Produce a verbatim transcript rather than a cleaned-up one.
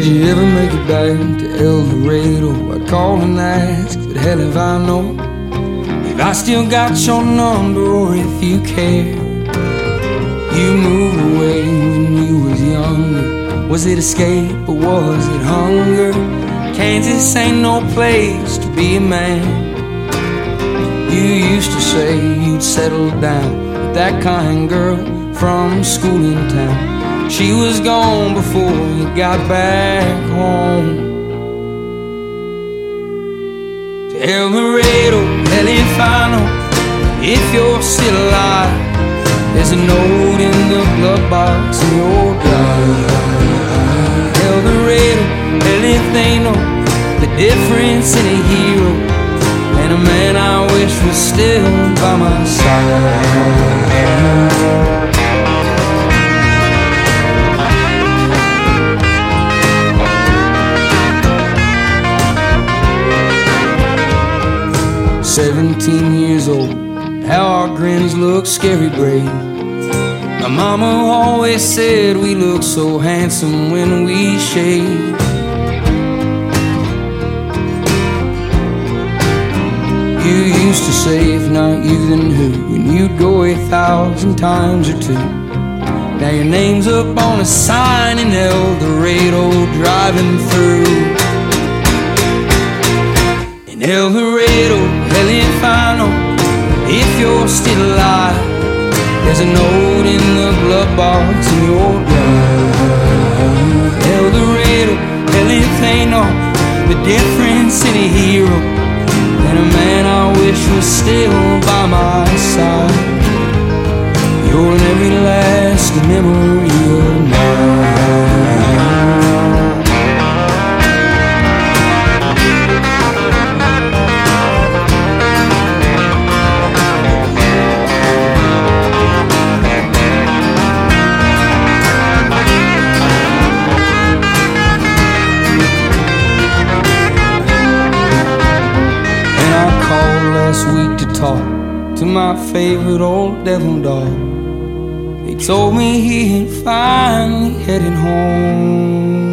you ever make it back to El Dorado? I'd call and ask, but hell if I know if I still got your number or if you care. You moved away when you was younger. Was it escape or was it hunger? Kansas ain't no place to be a man. You used to say you'd settle down with that kind girl from school in town. She was gone before you got back home. To El Dorado, hell if I know if you're still alive. There's a note in the glove box in your drive. El Dorado, hell if they know the difference in a hero and a man I wish was still by my side. Seventeen years old, how our grins look scary brave. My mama always said we look so handsome when we shave. You used to say, if not you then who, and you'd go a thousand times or two. Now your name's up on a sign in El Dorado, driving through. In El Dorado, hell if I know if you're still alive. There's a note in the glove box in your drive. El Dorado, hell if they know the difference in a hero and a man I wish was still by my side. You're in every last memory of mine. Week to talk to my favorite old devil dog. He told me he had finally headed home.